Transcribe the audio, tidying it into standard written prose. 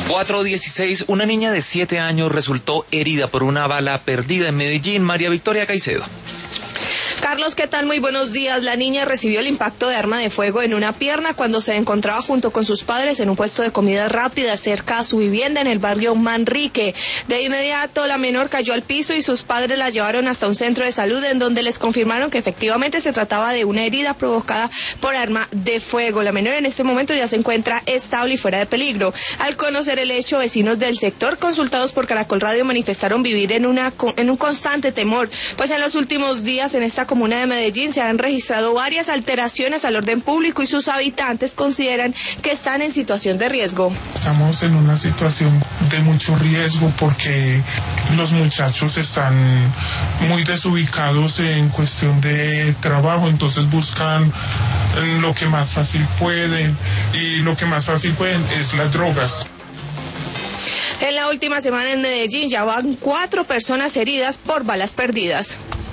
4:16, una niña de 7 años resultó herida por una bala perdida en Medellín. María Victoria Caicedo. Carlos, ¿qué tal? Muy buenos días. La niña recibió el impacto de arma de fuego en una pierna cuando se encontraba junto con sus padres en un puesto de comida rápida cerca a su vivienda en el barrio Manrique. De inmediato, la menor cayó al piso y sus padres la llevaron hasta un centro de salud en donde les confirmaron que efectivamente se trataba de una herida provocada por arma de fuego. La menor en este momento ya se encuentra estable y fuera de peligro. Al conocer el hecho, vecinos del sector consultados por Caracol Radio manifestaron vivir en un constante temor, pues en los últimos días en esta comuna de Medellín se han registrado varias alteraciones al orden público y sus habitantes consideran que están en situación de riesgo. Estamos en una situación de mucho riesgo porque los muchachos están muy desubicados en cuestión de trabajo, entonces buscan lo que más fácil pueden y lo que más fácil pueden es las drogas. En la última semana en Medellín ya van 4 personas heridas por balas perdidas.